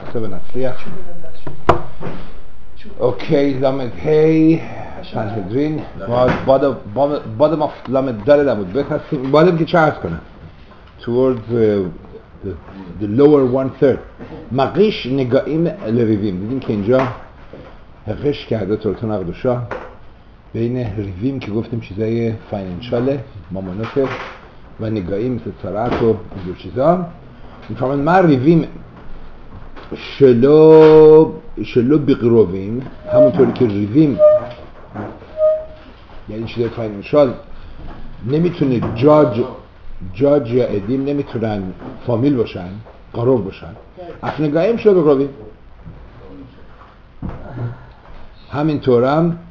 ננסה ונצליח. אוקיי, למד ה' סנהדרין, בודם of למד ד' עמוד ב' هستیم. بادم که چه عرض کنم towards the lower one third. מגיש נגעים לריבים. دیدیم که اینجا حقش کرده تورتون اقدوشا بین ریویم که گفتیم چیزای فاینانشاله ماماناته و نگاهی مثل سرعت و اینجور چیزا. میفهمن من ریویم شلو بقرویم، همونطوری که ریویم یعنی چیزای فاینانشال نمیتونه جاج یا ادیم نمیتونن فامیل باشن، قروب باشن. اف نگاهیم شلو بقرویم. همینطورم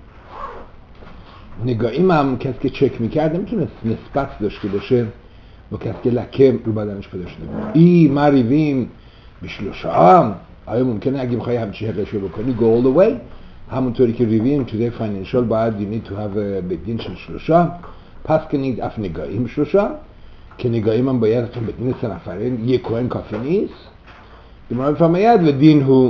نگاهیم هم کسی که چک میکرد نمیتونه نسبت داشته باشه با کسی که لکه رو بدنش پیدا شده بود. ما ریویم بشلوشا آیا ممکنه اگه میخوای همچین حقشو بکنی go all the way؟ همونطوری که ریویم توی فاینانشال باید you need to have a بدین شلوشا. پس که نید اف نگاهیم شلوشا که نگاهیم هم باید تو بدین 3 نفره یک کوهن کافی نیست. دیما میفهمید و دین هو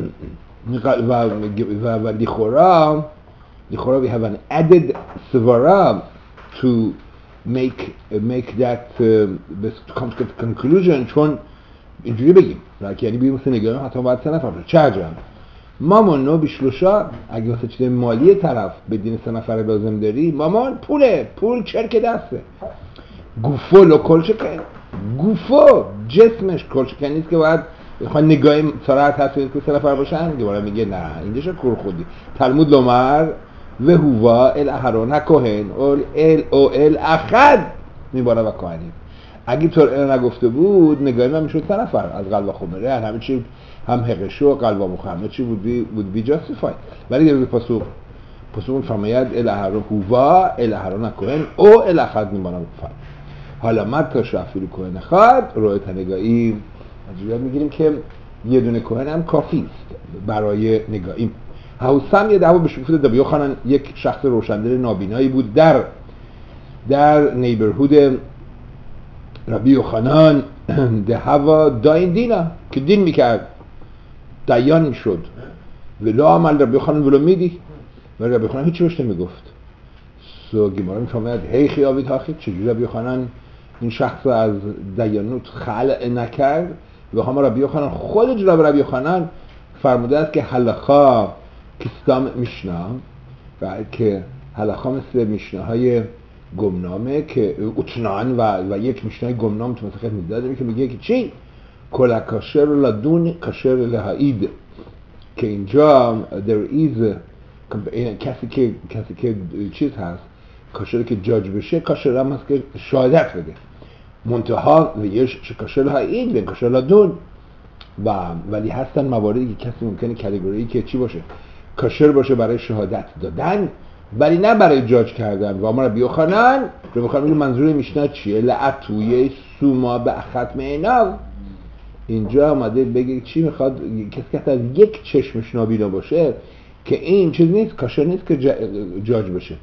و لیخورا we have an added svara to make that come to the conclusion چون اینجوری بگیم یعنی بگیم مثل نگاهیم حتی باید 3 نفر باشه. چه عجب مامان نو بیشلوشا اگه واسه چیز مالی طرف بدین 3 نفر لازم داری مامان پول چرک دسته گوفو لو کلچکن گوفو جسمش کلچکن نیست که باید بخواد نگاهیم سرعت هست که 3 نفر باشن. دوباره میگه نه اینجاش کور خودی تلمود لومر و هوا الاحرون هکوهن ال اخد میباره و کهنیم. اگه طور نگفته بود نگاهیم هم میشود 3 نفر از قلب خمره همه چی هم حقشو قلب مخ همه چی would be justified. ولی یه پاسخ فرماید الاحرون هوا الاحرون هکوهن او الاخد میباره و کهنیم. حالا مت شافیل کوهن خد رویت نگاهی از میگیریم که یه دونه کوهن هم کافی است برای نگاهی. هاوسم یه دعوا به شکوفه ربی یوحنان یک شخص روشندل نابینایی بود در نیبرهود ربی یوحنان ده هوا داین دینا که دین میکرد دیان میشد ولا عمل ربی یوحنان ولو میدی و ربی یوحنان هیچی بهش نمیگفت. سو گمارا میفهمد هی خیابی تاخید چجوری ربی یوحنان این شخص از دیانوت خلع نکرد و همه ربی یوحنان خود جناب ربی یوحنان فرموده است که حلقا کستام میشنا و که حلقا مثل میشناهای گمنامه که اتنان و یک میشنای گمنام تو مسخت میداده که میگه که چی؟ کلا کاشر لدون کاشر لحاید که اینجا there is کسی که چیز هست کاشر که جاج بشه کاشر هم هست که شهادت بده منتها و یه کاشر لحاید و کاشر لدون ولی هستن مواردی که کسی ممکنه کاتگوری که چی باشه کاشر باشه برای شهادت دادن ولی نه برای جاج کردن. و ما ربی یوحنان میگه منظور میشنا چیه؟ لعتوی سوما به ختم عینو. اینجا اومده بگه چی میخواد کسی که از یک چشمش نابینا باشه که این چیز نیست کاشر نیست که جاج بشه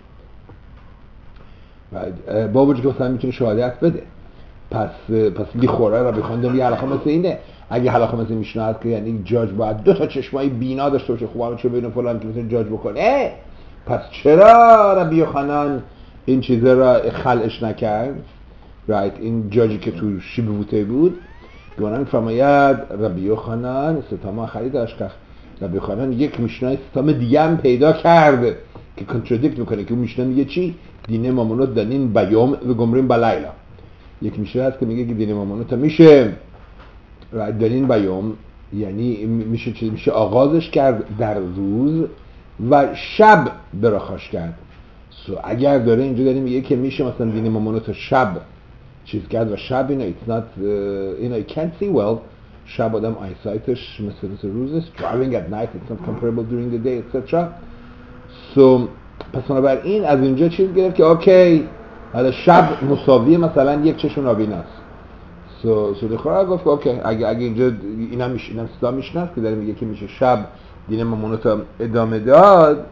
با وجود که مثلا میتونه شهادت بده. پس لیخوره ربی یوحنان یه حلقه مثل اینه. اگه حلقه مثل میشنا هست که یعنی جاج باید 2 تا چشمای بینا داشته باشه خوبه چه بین فلان که مثلا جاج بکنه پس چرا ربی یوحنان این چیزه را خلعش نکرد؟ این جاجی که تو شیبوته بود گمانم فرماید ربی یوحنان ستام خریدش که ربی یوحنان یک میشنای ستام دیگه هم پیدا کرد که کنتردیکت میکنه که اون میشنا میگه چی؟ دینه مامونات دنین بیوم و گمرین بلیلا. یک میشنا هست که میگه که دینه مامونات میشه دنین بیوم یعنی میشه آغازش کرد در روز و شب براخاش کرد. اگر داره اینجا داریم میگه که میشه مثلا دین مامونات شب چیز کرد و شب اینا it's not you can't see well شب آدم eysightش مثل روز driving at night it's not comparable during the day etc. پس بنابراین از اینجا چیز گرفت که اوکی حالا شب مساوی مثلا یک چشم نابیناست. دخواه گفت اوکی اگه اینجا اینم صدا میشنست که داره میگه که میشه شب دین مامونات ادامه داد.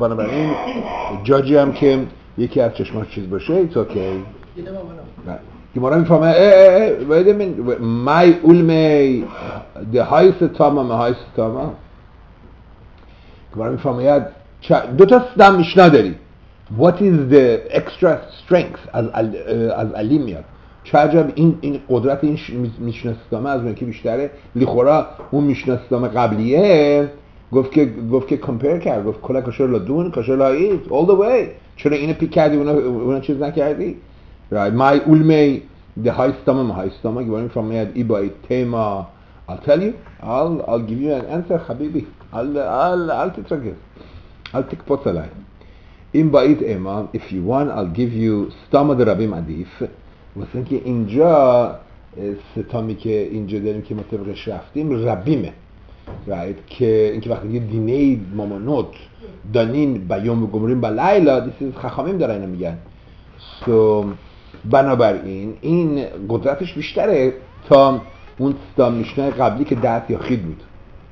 بنابراین جاجی هم که یکی از چشماش چیز باشه ایت اوکی Gemara میفهمه wait a minute my ulmei the highest tama my highest tama. Gemara میفهمه دو تا دم میشنا داری. What is the extra strength از علی میاد؟ چه عجب این قدرت این میشناسدامه از اون که بیشتره. لیخورا اون میشناسدامه قبلیه گفت که کمپیر کرد، گفت کلا کاشر لادون کاشر لایید all the way. چرا اینو پیک کردی اونا چیز نکردی؟ right my ulmei the highest tama my highest tama. Gemara from me ibai tema. I'll tell you, I'll give you an answer حبیبی. I'll take potsalai. این باید اما if you want I'll give you stama the ربیم عدیف. واسه اینکه اینجا ستامی که اینجا داریم که مطابقش رفتیم ربیمه right که اینکه وقتی یه دینه مامانوت دانین بیوم و گمرین با لیلا دیسی خخامیم داره اینو میگن. so بنابراین این قدرتش بیشتره تا اون ستا میشنه قبلی که 10 یا خید بود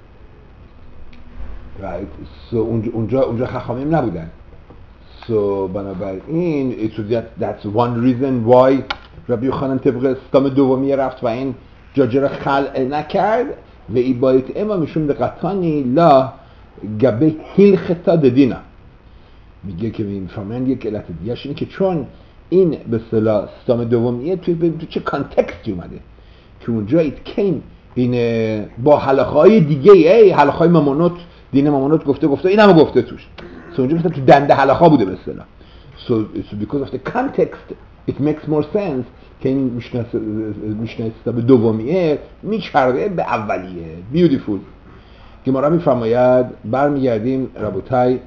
right so اونجا خخامیم نبودن. so بنابراین that's one reason why ربی خانم طبق استام دومی رفت و این جاجه را خلع نکرد و ای باید اما میشون دقتانی لا گبه هیل خطا ددینا. میگه که این فرمان یک علت دیگهش اینه که چون این به اصطلاح استام دومیه توی چه کانتکستی اومده که اونجا it came این با حلقه‌های دیگه حلقه‌های مامونوت دین مامونوت گفته این هم گفته توش. so اونجا مثلا تو دنده حلقه‌ها بوده به اصطلاح. so because of the context it makes more sense که این میشناسه به دومیه میچرده به اولیه. beautiful. گمارا میفرماید برمیگردیم ربوتای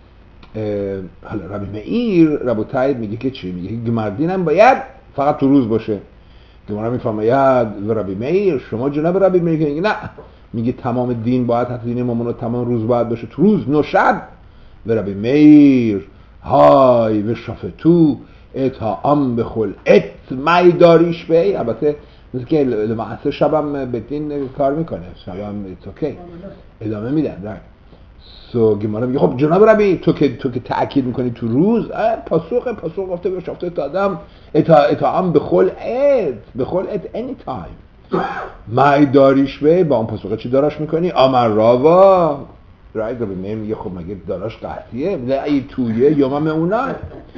حالا ربی مئیر ربوتای میگه که چی؟ میگه که گمردین هم باید فقط تو روز باشه. گمارا میفرماید و ربی مئیر شما جناب ربی مئیر میگه نه، میگه تمام دین باید حتی دین مامون تمام روز باید باشه تو روز نو شب. و ربی مئیر های و شافتو اتا ام بخل ات مای داریش بی. البته مثل که لمحصه شبم به دین کار میکنه، شبم ایت اوکی ادامه میدن. سو گمارا میگه خب جناب ربی تو که تأکید میکنی تو روز پاسخ گفته به شافته تا آدم اتا ام بخل ات any time مای داریش بی. با اون پاسخه چی داراش میکنی؟ امر راوا رایت. ربی میگه خب مگه داراش قحطیه؟ ای تویه یوم اونان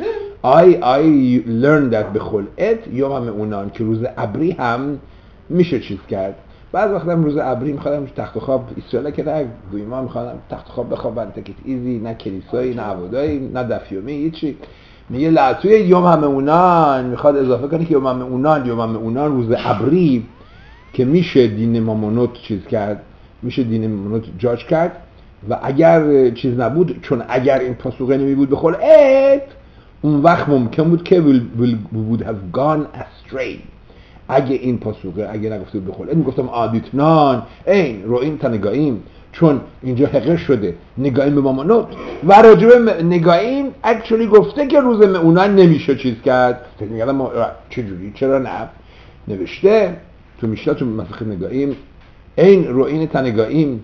I learned that بخل ات یوم اونان که روز ابری هم میشه چیز کرد. بعض وقتا روز ابری میخوادم تخت خواب اسرائیل که نه گویما میخوادم تخت خواب بخوابن تکت ایزی، نه کلیسایی نه عبودایی نه دفیومی هیچی. میگه لا توی یوم اونان میخواد اضافه کنه که یوم اونان روز ابری که میشه دین مامونوت چیز کرد، میشه دین مامونوت جاج کرد. و اگر چیز نبود، چون اگر این پاسخه نمی بود بخول ات اون وقت ممکن بود که would have gone astray. اگه این پاسخه اگه نگفته بود بخول ات میگفتم آدیتنان این رو این تا نگاهیم، چون اینجا حقر شده نگاهیم به مامونوت و راجبه نگاهیم اکچولی گفته که روز اونان نمیشه چیز کرد. فکر میگردم چجوری چرا نه نوشته تو میشته تو مسخ نگاهیم این رو این تا نگاهیم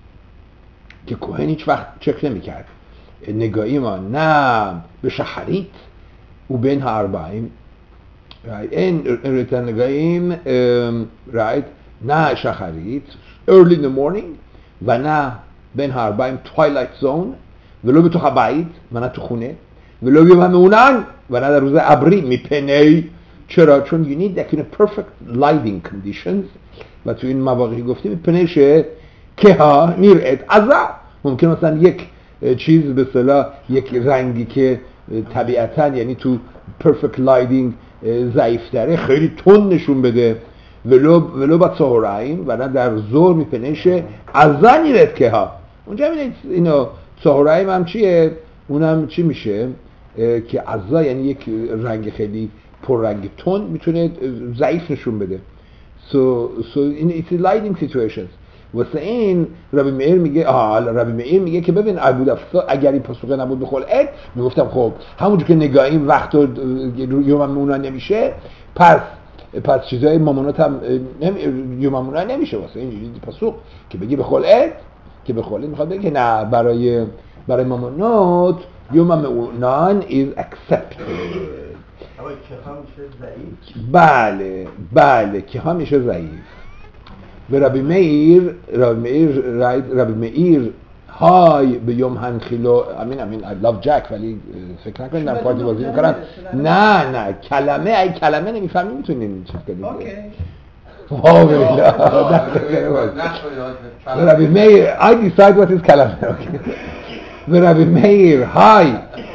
که کوهن هیچ وقت چک نمی کرد نگاهی ما نه به شحریت و بین ها اربعیم این ریت نگاهیم رایت نه شحریت early in the morning و نه بین ها اربعیم twilight zone ولو به تو خبایید و نه تو خونه ولو بیم همه اونان و نه در روز ابری میپنی. چرا؟ چون you need that kind of perfect lighting conditions و تو این مواقعی گفتیم میپنیشه که ها میرد ازا ممکن مثلا یک چیز به اصطلاح یک رنگی که طبیعتاً یعنی تو perfect lighting ضعیف‌تره خیلی تند نشون بده ولو با سهرائیم و نه در ظهر میپنیشه ازا میرد که ها. اونجا میدید اینو سهرائیم هم چیه؟ اونم چی میشه که ازا یعنی یک رنگ خیلی پر رنگ تند میتونه ضعیف نشون بده. so it's a lighting situations. واسه این ربی مئیر میگه که ببین اگر این پاسخه نبود بخول ات میگفتم خب همونجور که نگاهیم وقت یوم اونان نمیشه پس چیزای مامونات هم یوم اونان نمیشه. واسه این پاسخ که بگی بخول ات که بخول ات میخواد بگه که نه برای مامونات یوم اونان is accepted اما کها میشه ضعیف. بله کها میشه ضعیف. و ربی مئیر های به یوم هنخیلو امین I love Jack ولی فکر نکنید در پارتی بازی میکنم. نه کلمه نمیفهمی میتونین چیز کنید. ربی مئیر I decide what is کلمه. و ربی مئیر های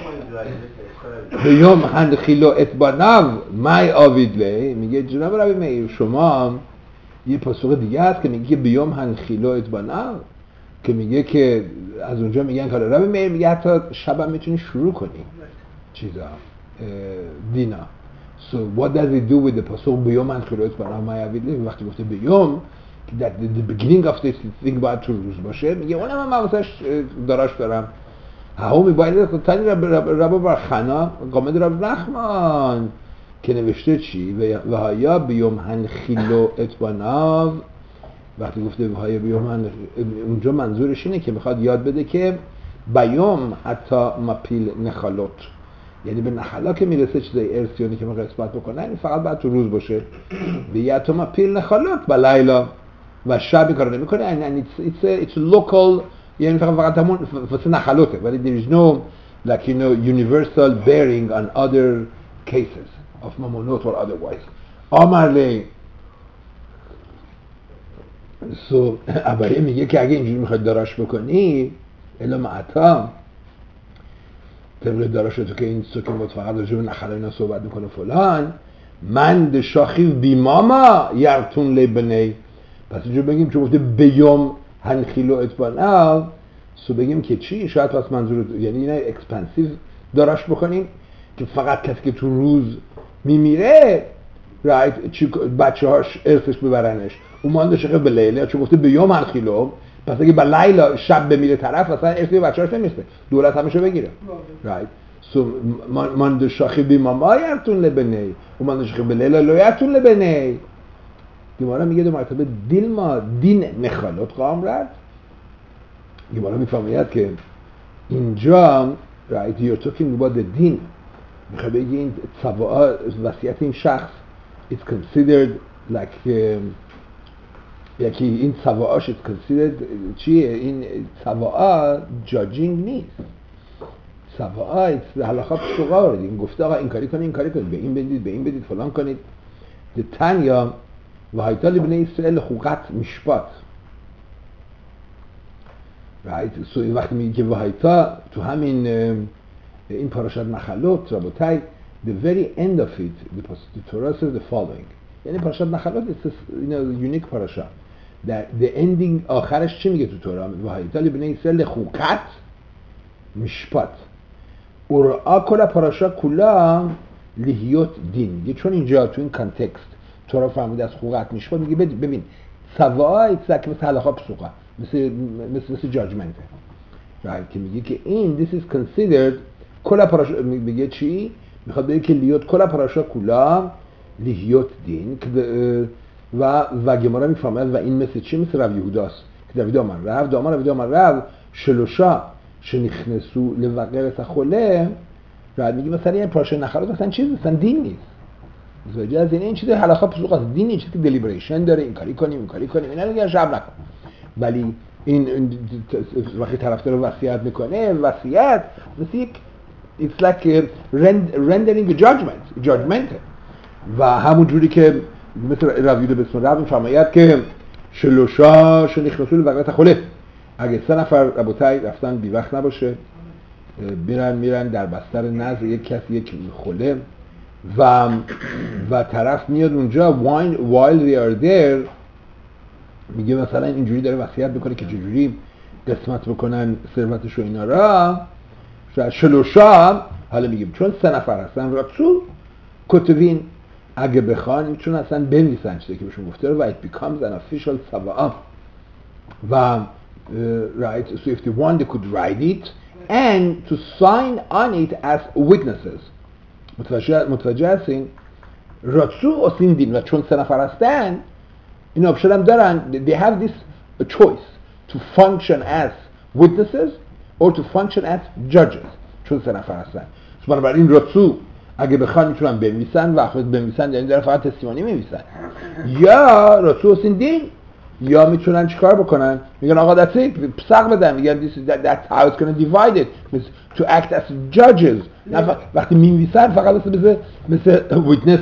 به یوم هنخیلو اتبانم مای آویدله میگه جناب ربی مئیر شما یه پاسخ دیگه هست که میگه بیوم هنخیلو اتبانم که میگه که از اونجا میگن که ربی مئیر میگه حتی شبم میتونی شروع کنی چیزا دینا. So what does it do with the پاسخ بیوم هنخیلو اتبانم مای آویدله؟ وقتی گفته بیوم that the beginning of this thing باید تو روز باشه میگه اونم من واسش داراش دارم هاو میباید تانی رب برخنا قامد رب رحمان که نوشته چی و هایا بیوم هنخیلو اتباناو. وقتی گفته و هایا بیوم اونجا منظورش اینه که میخواد یاد بده که بیوم حتی مپیل نخالوت یعنی به نخلا که میرسه چیزای ارسیونی که میخواد اثبات بکنه این فقط باید تو روز باشه به یعتو مپیل نخالوت و لیلا و شب کار نمیکنه and it's local یعنی فقط همون واسه نخلوته ولی there is no like universal bearing on other cases of mamonot or otherwise. آمرلی ابری میگه که اگه اینجوری میخواد داراش بکنی الا معتا طبق داراشو تو که این سوکه بود فقط راجع به نخلا اینا صحبت میکنه فلان من د شاخی بیماما یرتون لبنی. پس اینجا بگیم چون گفته بیوم هنخیلو اتباناو سو بگیم که چی؟ شاید پس منظور یعنی اینا اکسپنسیو داراش بکنیم که فقط کسی که تو روز میمیره رایت بچه هاش ارثش ببرنش اون مانده شقه به لیله چون گفته بیوم هنخیلو پس اگه به لیلا شب بمیره طرف اصلا ارثی بچه هاش نمیسته دولت همشو بگیره رایت. سو مانده شاخی بیماما یرتون لبنی و مانده شقه به لیله لو یرتون لبنی. گمارا میگه دو مرتبه دین نخالوت قام رد. گمارا میفهمید که اینجا right you're talking about the دین میخواه بگی این صواعا وصیت این شخص it's considered like یکی این صواعاش it's considered چیه این صواعا judging نیست صواعا حلاخا سوغا رو این گفته آقا این کاری کنید این کاری کنید به این بدید فلان کنید تنیا و هایتا لبنی اسرائیل خوقت مشپات right. So وقتی میگه که وهایتا تو همین این پاراشت نخلوت رابطای the very end of it the Torah says the following یعنی پاراشت نخلوت it's a unique پاراشا the ending آخرش چی میگه تو تورا وهایتا لبنی اسرائیل خوقت مشپات ورا کل پاراشا کلا لیهیوت دین یه چون اینجا تو این کانتکست تورا فهمیده از خوقت میشپات میگه ببین سوای که مثل حلاخا پسوقا مثل جاجمنته right. که میگه که این this is considered کلا پاراشا میگه چی؟ میخواد بگه که لیوت کلا پاراشا کلا لیهیوت دین و گمارا میفهمد و این مثل چی؟ مثل رب یهوداست که دوید آمن رب شلوشا شنیخنسو لوقرت خوله راحت میگه مثلا این پاراشا نخلوت اصلا چیز مثلا دین نیست زوجه از این چیز حلاخا پسوق از دین نیست که دلیبریشن داره این کاری کنیم اینا رو دیگه شب نکن ولی این وقتی طرفدار وصیت میکنه وصیت مثل یک it's like rendering a judgment و همون جوری که مثل رویده بسم الله میفرماید که شلوشا شنیخ رسول وقت خله اگه 3 نفر ربوتای رفتن بی وقت نباشه میرن در بستر نزد یک کسی یک خله و طرف میاد اونجا while they are there میگه مثلا اینجوری داره وصیت میکنه که چجوری قسمت بکنن ثروتش و اینا را شلوشا حالا میگیم چون 3 نفر هستن رسول کتبین اگه بخوان میتونن اصلا بنویسن چیزی که بهشون گفته و it becomes an official صواعا و right so if they want they could write it and to sign on it as witnesses متوجه هستین رسول اصین دین و چون 3 نفر هستن این آپشن هم دارن they have this choice to function as witnesses or to function as judges چون 3 نفر هستن بنابراین رسول اگه بخوان میتونن بنویسن و وقتی بنویسن یعنی دارن فقط تستیمونی می‌نویسن، یا رسول حسین دین، یا میتونن چیکار بکنن؟ میگن آقا دستی سق بدن، میگن that's how it's going to divide it to act as judges. نه وقتی می‌نویسن فقط مثل witness.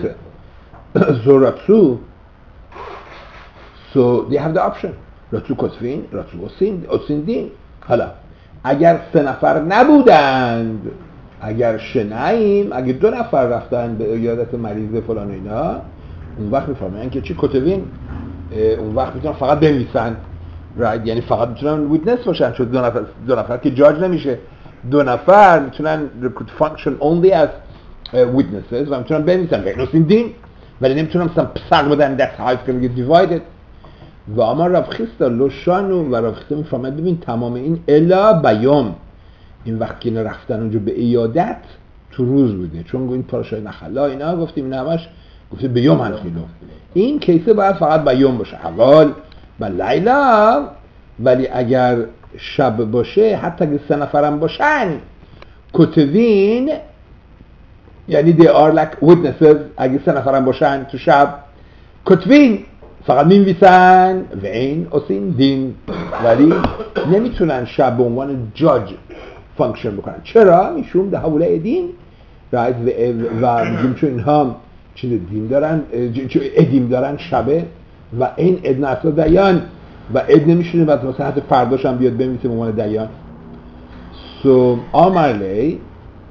So they have the option. رسول کتفین، رسول حسین دین. حالا اگر 3 نفر نبودند، اگر شنعیم، اگه 2 نفر رفتن به عیادت مریض فلان اینا، اون وقت میفهمن که چی کتبین، اون وقت میتونن فقط بنویسن، right؟ یعنی فقط میتونن ویتنس باشن، چون 2 نفر که جاج نمیشه، 2 نفر میتونن could function only as witnesses و میتونن بنویسن حسین دین، ولی نمیتونن مثلا سق بدن that's how it's going to get divided. و اما رفخیستا لوشانو و رفخیستا میفهمد ببین تمام این الا بیام، این وقت که رفتن اونجا به عیادت تو روز بوده، چون این پاراشای نخلا اینا گفتیم این همش گفته بیام هنخیلو، این کیسه باید فقط بیام باشه حوال و لیلا. ولی اگر شب باشه حتی اگه 3 نفرم باشن کتوین، یعنی they are like witnesses، اگه 3 نفرم باشن تو شب کتوین فقط می‌نویسن و این حسین دین، ولی نمیتونن شب به عنوان جاج فانکشن بکنن. چرا؟ میشون ده حوله دین و میگیم چون اینها چیز دین دارن، ادیم دارن شبه و این اد نسل دیان و اد نمیشونه بعد مثلا حتی فرداش هم بیاد بنویسه به عنوان دیان. سو آمرلی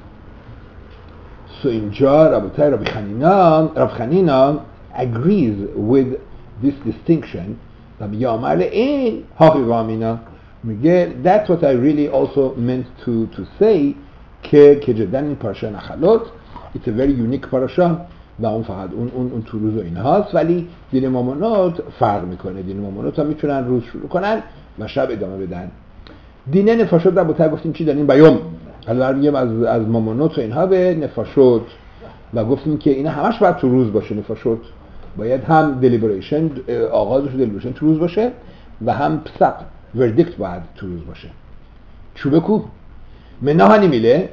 سو اینجا رابطه رب خنینا agrees with this distinction و میگه آمرلی این حقیقا مینا میگه that's what I really also meant to say که جدا این پاراشا نخلوت it's a very unique پاراشا و اون فقط اون تو روز و این هاست، ولی دین مامونوت فرق میکنه. دین مامونوت ها میتونن روز شروع کنن و شب ادامه بدن. دین نفاشوت در بوتر گفتیم چی داریم بیام، حالا میگیم از مامونوت و اینها به نفاشوت و گفتیم که اینا همش باید تو روز باشه. نفاشوت باید هم دلیبریشن آغازش دلیبریشن تو روز باشه و هم پسق وردیکت باید تو روز باشه. چوبه کو مناهانی میله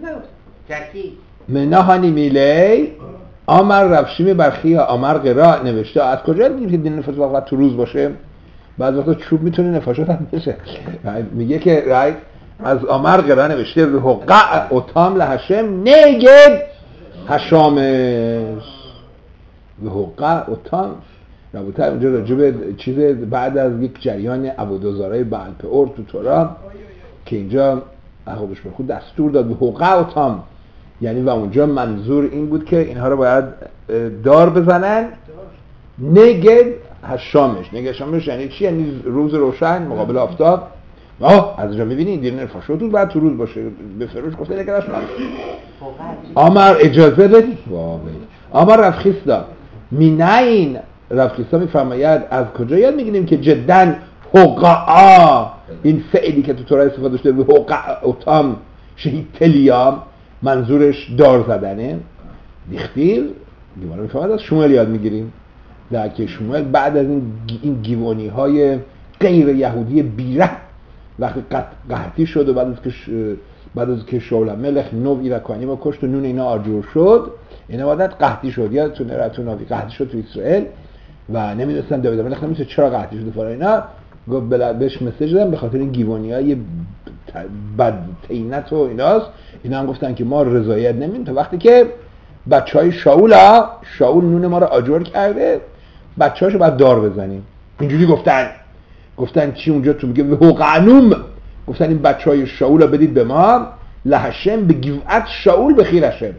مناهانی میله آمر رفشیم برخی آمر قرا نوشته. از کجا میگیم که دین نفاشوت واقعا تو روز باشه؟ بعض وقتا چوب میتونه نفاشوت هم بشه. میگه که رایت از آمر قرا نوشته به حقع اتام لهشم نگد هشامش به حقع اتام. رابطه اونجا راجب چیز بعد از یک جریان عبودازارای بلپئور تو تورا که اینجا خودش به خود دستور داد به حقع اتام، یعنی و اونجا منظور این بود که اینها رو باید دار بزنن نگد هشامش. نگد هشامش یعنی چی؟ یعنی روز روشن مقابل آفتاب. از اونجا میبینید دین نفاشوت بود بعد تو روز باشه، به فروش گفته نگد هشامش. آمر اجازه بدید آمر رفخیستا مینین رفخیستا میفرماید از کجا یاد میگیریم که جدن حقعا این فعلی که تو تورا استفاده شده به حقع اتام شهید تلیام منظورش دار زدنه. دیختیر دیوانه میفرماید از شموئل یاد میگیریم در که شموئل بعد از این گیوانی های غیر یهودی بیره وقتی قحطی شد و بعد از که شاول ملخ نو ایرکانی با کشت و نون اینا آجور شد، اینا بعد قحطی شد یادتونه راتوناوی قحطی شد تو اسرائیل و نمیدونستن داوید ملخ نمیدونه چرا قحطی شده فلان اینا، گفت بهش مسیج دادن به خاطر این گیوانیای بد طینت و ایناست. اینا هم گفتن که ما رضایت نمیدیم تا وقتی که بچهای شاول نون ما رو آجور کرده بچه‌هاشو بعد دار بزنیم. اینجوری گفتن چی اونجا تو میگه حقنوم، گفتن این بچهای شاول رو بدید به ما لهشم به گیوعت شاول به خیر هشم.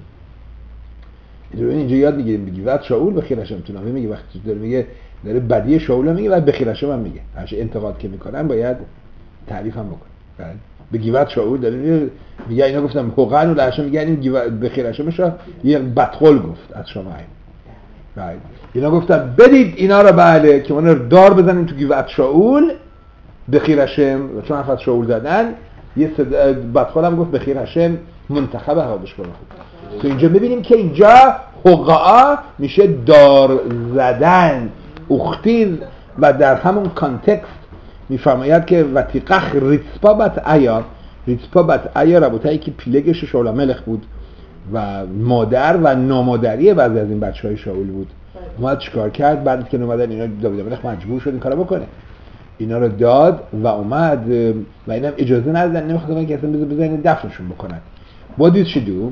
اینجا یاد میگیریم به گیوعت شاول به خیر هشم. تو نامه میگه وقتی داره میگه داره بدی شاول میگه و به خیر هشم هم میگه، هر چه انتقاد که میکنن باید تعریف هم بکنن. به گیوعت شاول داره میگه اینا گفتم حقن و لهشم، میگه این به خیر هشمش یه بدخل گفت از شما right. اینا گفتن بدید اینا رو بله که اونا رو دار بزنیم تو گیوعت شاول به خیر هشم، چون حرف از شاول زدن یه بدخال هم گفت به خیر هشم منتخب حادش کنه. تو اینجا ببینیم که اینجا حقعا میشه دار زدن اختیز و در همون کانتکست میفرماید که وتیقخ ریتسپا بت ایا ربوتایی که پیلگش شاول ملخ بود و مادر و نامادری بعضی از این بچهای شاول بود. اومد چیکار کرد؟ بعد که اومدن اینا داوود ملک مجبور شد این کارو بکنه، اینا رو داد و اومد و اینم اجازه ندادن، نمیخواستن که اصلا بزنن دفنشون بکنن. What did she do؟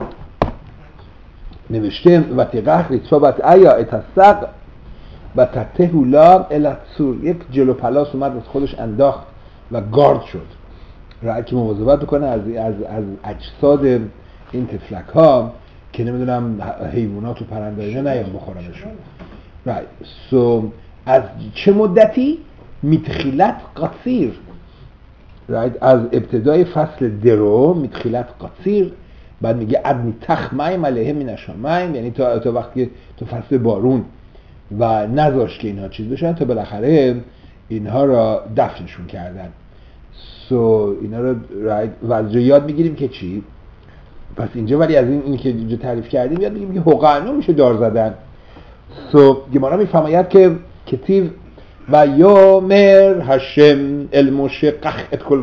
نوشته و تقح ریتفابت ایا اتسق و تتهولا الاتسور، یک جلو پلاس اومد از خودش انداخت و گارد شد، رای که مواظبت بکنه از اجساد این تفلک ها که نمیدونم حیوانات و پرنده اینا نیام بخورنشون. right. So از چه مدتی؟ متخیلت قصیر، right. از ابتدای فصل درو متخیلت قصیر، بعد میگه ادنی تخمیم علیه من الشمایم، یعنی تا وقتی تو فصل بارون و نذاشت که اینها چیز بشن تا بالاخره اینها را دفنشون کردن. اینا رو right. و از جا یاد میگیریم که چی؟ پس اینجا ولی از این که اینجا تعریف کردیم یاد میگیم که حقعنو میشه دار زدن. گمارا میفرماید که کتیب و یومر هشم المشقق ات کل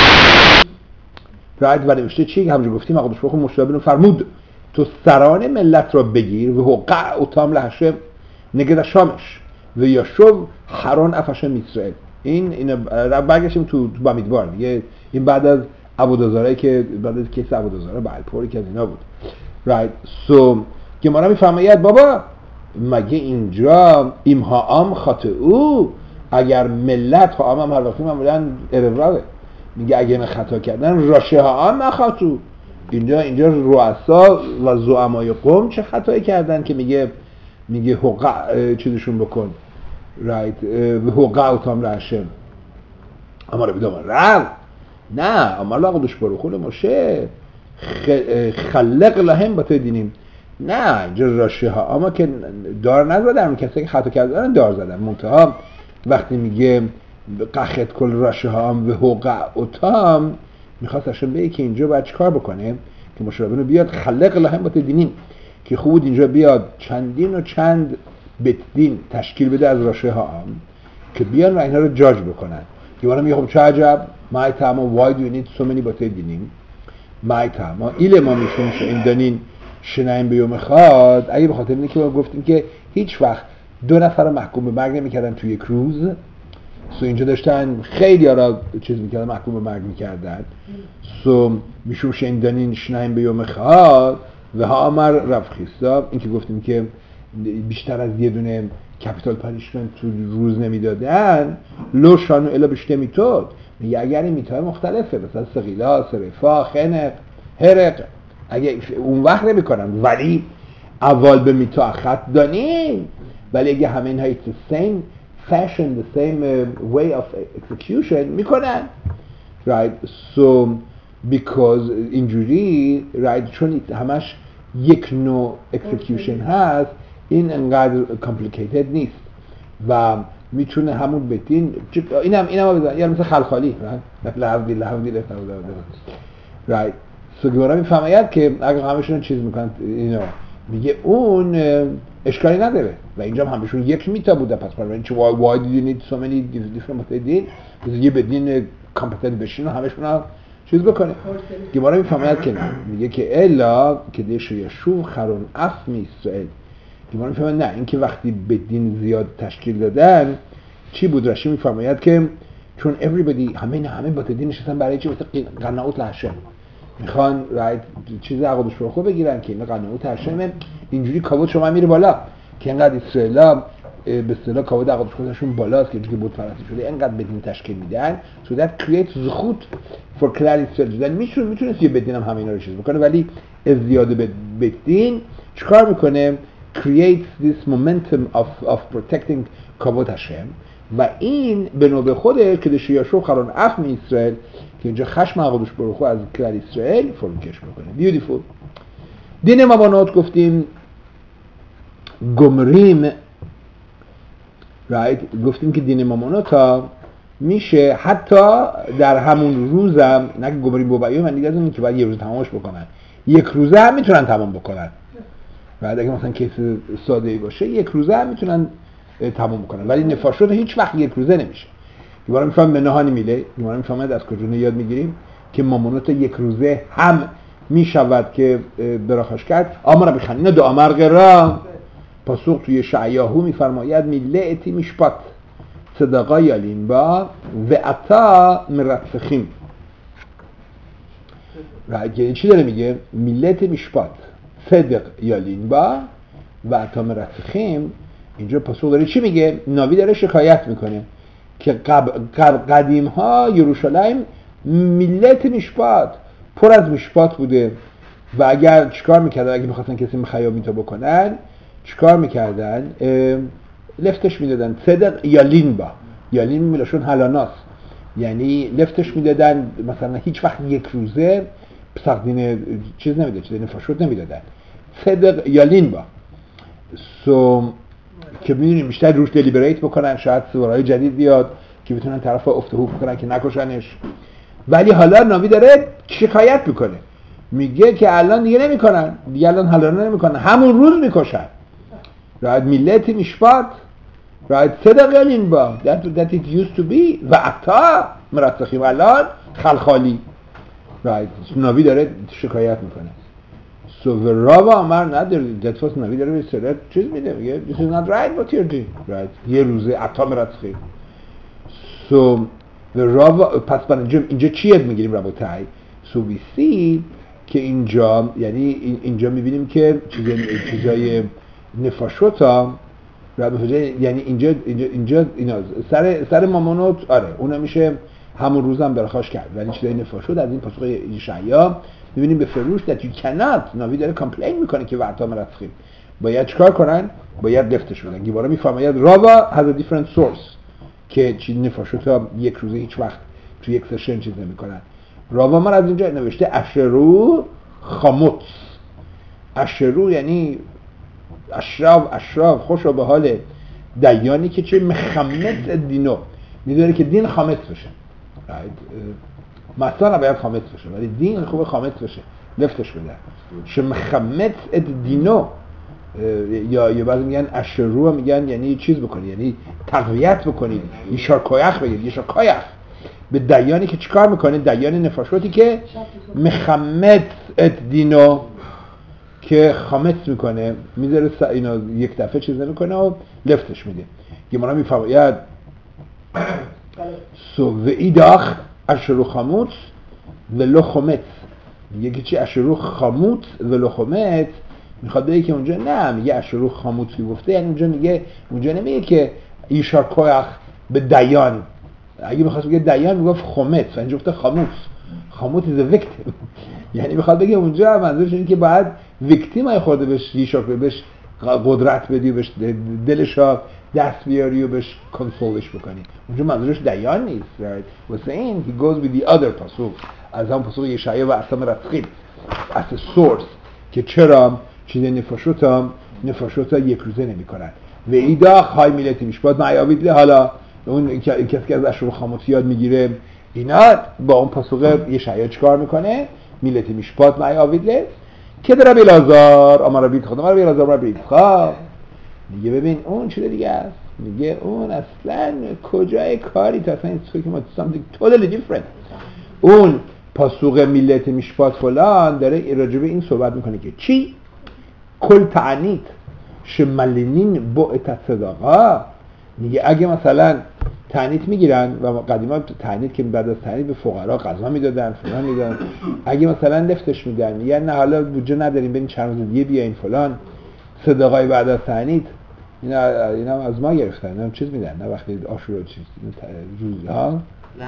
رایت و نوشته چی؟ همونجا گفتیم آقا بشبخ مشتابینو فرمود تو سران ملت را بگیر و حقع و تام لحشم نگد شامش و یا شو حران افشم اسرائیل. این برگشتیم تو بمیدوار دیگه، این بعد از عبودازارایی که بعد از کیس عبودازاره بالپوری که از اینا بود. right. گمارا میفرماید بابا مگه اینجا ایمها ام خاطئو، اگر ملت ها هم هر وقتی معمولا اروراه میگه اگه خطا کردن راشه ها هم نخاطو، اینجا رؤسا و زعمای قوم چه خطایی کردن که میگه حقع چیزشون بکن right. حقع و تام رشم اما رو بیدام رو نه اما الله قدش بروخون مشه خلق لهم با توی دینیم، نه اینجا راشه ها اما که دار نزدن، کسی که خطا کردن دار زدن. منتها وقتی میگه قخت کل راشه ها هم و حقع و تام میخواست اشون بگه که اینجا باید چیکار بکنه که مشابهنو بیاد خلق لهم با توی دینیم، که خوب اینجا بیاد چندین و چند بیت دین تشکیل بده از راشه ها هم که بیان و اینها رو جاج بکنن. که والا میگه خب چه عجب مای تاما why do you need so many باته دینیم مای تاما ایل ما میشون این دانین شنایم به یوم خواد. اگه به خاطر اینه که ما گفتیم که هیچ وقت 2 نفر محکوم به مرگ نمیکردن توی یک روز، اینجا داشتن خیلی ها را چیز میکردن محکوم به مرگ میکردن. میشون این دانین شنایم به یوم خواد و ها امر رفخیستا، این که گفتیم که بیشتر از یه دونه کپیتال پانیشمنت تو روز نمیدادن لو شانو الا بشته میتود، میگه اگر این میتای مختلفه مثلا سقیلا، سرفا، خنق، هرق اگه اون وقت نمیکنن ولی اول به میتا خط دانین، ولی اگه همه اینها it's the same fashion the same way of execution میکنن right. So because اینجوری right چون همش یک نوع execution هست این انقدر complicated نیست و میتونه همون بتین اینم بزن یعنی مثل خلخالی لحظی right. So گوارا میفهمید که اگه همشون چیز میکنن اینو میگه اون اشکالی نداره و اینجا همشون یک میتا بوده، پس برای چه why did you need so many different دین یه بدین کامپتنت بشین و همشون هم چیز بکنه. گوارا میفهمید که نه، میگه که الا که دیش یشوع خرون اسم اسرائیل. گوارا میفهمید نه، این که وقتی بدین زیاد تشکیل دادن چی بود؟ رشی میفهمید که چون everybody همه با دین نشستن برای چی؟ مثل قناعت لحشم میخوان رایت چیز عقدش رو خوب بگیرن که این قناعت هشم اینجوری کاوت شما میره بالا که اینقدر اسرائیل به اصطلاح کاوت عقدش خودشون بالاست که بود پرستی شده اینقدر بدین تشکیل میدن so that creates زخوت for clarity دادن. میتونست یه بدین هم اینا رو چیز بکنه ولی زیاده بدین چیکار میکنه؟ creates this momentum of protecting کاوت هشم و این به نوبه خوده که دشیاشو خلان افم اسرائیل که اینجا خشم عقدش بروخو از کلر اسرائیل فرمکش بکنه. بیوتیفول. دین مبانات گفتیم گمریم رایت. گفتیم که دین مبانات ها میشه حتی در همون روزم نه که گمریم بابایی من دیگه از اون که باید یه روز تمامش بکنن، یک روزه هم میتونن تمام بکنن بعد اگه مثلا کیس ساده ای باشه یک روزه هم میتونن تمام بکنن ولی نفاشوت هیچ وقت یک روزه نمیشه. دوباره میفهم به نهانی میله دوباره میفهمد از کجا یاد میگیریم که مامونات یک روزه هم می شود که براخاش کرد. آمر بخنینه دو آمر غرا پاسخ توی شعیاهو میفرماید میلتی میشپات صدقا یالین با و عطا مرتفخیم. یعنی چی داره میگه؟ میلت میشپات صدق یالین با و عطا مرتفخیم. اینجا پاسخ داره چی میگه؟ ناوی داره شکایت میکنه که قدیم ها یروشلایم میلت میشپات پر از میشپات بوده و اگر چیکار میکردن؟ اگه میخواستن کسی مخیامیتو بکنن چیکار میکردن؟ لفتش میدادن. صدق یالین با یالین میلاشون هلاناس، یعنی لفتش میدادن. مثلا هیچ وقت یک روزه پسقدین چیز نمیداد، چیز نفاشوت نمیدادن. صدق یالین با که میدونیم بیشتر روش دلیبریت بکنن، شاید سوارهای جدید بیاد که بتونن طرف افتهو بکنن که نکشنش. ولی حالا ناوی داره شکایت میکنه، میگه که الان دیگه نمیکنن، دیگه الان حالا نمیکنن، همون روز میکشن. راید میلت میشپات راید صدق یالین با that it used to be و عطا مرتخیم الان خلخالی. راید ناوی داره شکایت میکنه. So the Rava Amar نداره. That's what ناوی داره به سرعت چیز میده، میگه this is not right what you're doing. Right. یه روزه عطا مرتخیم. So the Rava پس برای اینجا چی یاد میگیریم ربوتای؟ So we see که اینجا یعنی اینجا میبینیم که چیزای نفاشوت ها یعنی اینجا اینا سر مامانوت آره اونا میشه همون روزم برخاش کرد، ولی چیزای نفاشوت از این پاسخ یشعیا میبینیم به فروش that you cannot. ناوی داره کامپلین میکنه که وقتا مرتخیم باید چیکار کنن؟ باید لفتش بدن. گیبارا میفرماید راوا has a different source که چیز نفاشوت ها یک روزه هیچ وقت توی یک سشن چیز نمیکنن. راوا من از اینجا نوشته اشرو خاموت. اشرو یعنی اشراف خوشا به حال دیانی که چه مخمت دینو میداره که دین خامت بشه. مثلا باید خامت بشه ولی دین خوبه خامت بشه، لفتش بده. چه مخمت دینو یا بعضی میگن اشرو میگن یعنی چیز بکنی، یعنی تقویت بکنید، یشار کایخ بگید، یشار کایخ به دیانی که چیکار میکنه؟ دیان نفاشوتی که مخمت دینو که خامت میکنه، میذاره اینو یک دفعه چیز نمیکنه و لفتش میده. گمارا میفرماید سو و ایداخ اشرو خاموت ولو خامت. میگه که چی اشرو خاموت ولو خامت؟ میخواد بگه که اونجا نه میگه اشرو خاموت گفته، یعنی اونجا نمیگه که ایشار کویخ به دیان. اگه میخواست بگه دیان میگفت خامت و اینجا گفته خاموت. خاموت is a victim. یعنی میخواد بگه اونجا منظورش اینه که باید ویکتیم های خورده بهش یشار بهش قدرت بدی و بهش دلش دست بیاری و بهش کنسولش بکنی. اونجا منظورش دیان نیست. right? واسه این he goes with the other پاسخ از هم پاسخ یشعیا و اصلا رتخیل as a source که چرا چیز نفاشوت ها یک روزه نمی کنن. و ایدا خواهی میلتی میشباد معیابید حالا اون کسی که از اشرو خاموت یاد میگیره اینا با اون پاسخ یشعیا چیکار میکنه؟ میلتی میشباد معیابید که در ربی الازار آمار بید خودم ربی الازار ربی خواه. دیگه ببین اون چیه دیگه است، میگه اون اصلا کجای کاری تا اصلا این که ما something totally different. اون پاسوق میلت میشپات فلان داره راجبه این صحبت میکنه که چی؟ کل تعنیت شمالینین با اتصداقا. میگه اگه مثلا تعنیت میگیرن و قدیما تعنیت که بعد از تعنیت به فقرا غذا میدادن فلان میدادن، اگه مثلا لفتش میدن میگن نه حالا بودجه نداریم بریم چند روز دیگه بیاین فلان صدقای بعد از تعنیت اینا از ما گرفتن، اینا چیز میدن نه وقتی عاشورا چیز روزها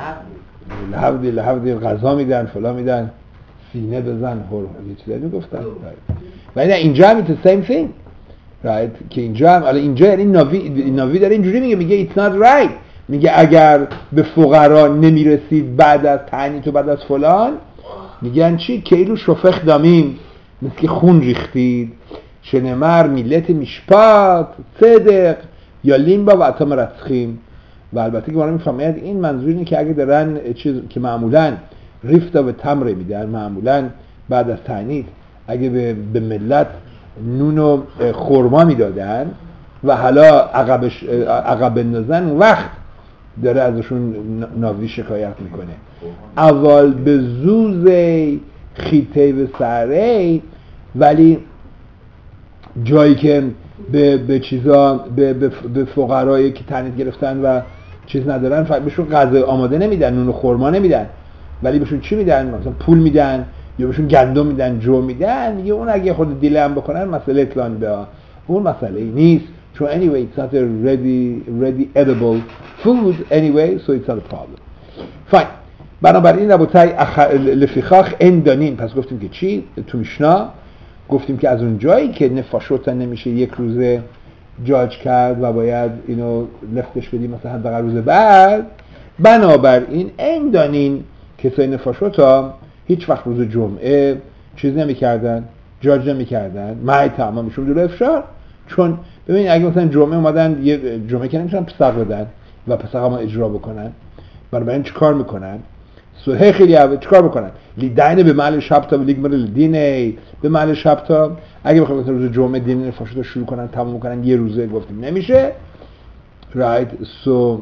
لحظه غذا میدن فلان میدن سینه بزن یه چیزایی میگفتن. ولی نه اینجا هم it's the same thing right؟ که اینجا هم اینجا یعنی ناوی داره اینجوری میگه it's not right. میگه اگر به فقرا نمیرسید بعد از تعنیت و بعد از فلان میگن چی؟ که ایلو شفخ دامیم مثل که خون ریختید. شنمر میلت میشپات صدق یا لیمبا و عطا مرتخیم. و البته که ما میفهمید این منظور اینه که اگه دارن چیز که معمولاً ریفتا و تمره میدن، معمولاً بعد از تعنیت اگه به ملت نون و خرما میدادن و حالا عقب بندازن وقت داره ازشون ناوی شکایت میکنه. اول به زوزه خیته و سره، ولی جایی که به چیزا به فقرایی که تنید گرفتن و چیز ندارن بهشون غذای آماده نمیدن، نون و خرما نمیدن، ولی بهشون چی میدن؟ مثلا پول میدن یا بهشون گندم میدن، جو میدن. یه اون اگه خود دیله هم بکنن مسئله اطلاعی به اون مسئله نیست، چون anyway it's not a ready edible food anyway so it's not a problem. fine. بنابراین ربطای لفیخاخ اندانین. پس گفتیم که چی؟ تو میشنا گفتیم که از اون جایی که نفاشوتا نمیشه یک روزه جاج کرد و باید اینو لفتش بدیم مثلا حداقل روز بعد، بنابراین اندانین کسای نفاشوتا هیچ وقت روز جمعه چیز نمیکردن، جاج نمیکردن، مای تمامشون دور افشار. چون ببینید اگه مثلا جمعه اومدن یه جمعه که نمیشن پسق بدن و پسق هم اجرا بکنن، بنابراین چی کار میکنن؟ سوهه خیلی چیکار بکنن؟ لیدینه به محل شبتا و لیگمر لیدینه به محل شبتا. اگه بخوام روز جمعه دین نفاشوتا شروع کنن تموم کنن یه روزه، گفتیم نمیشه. right so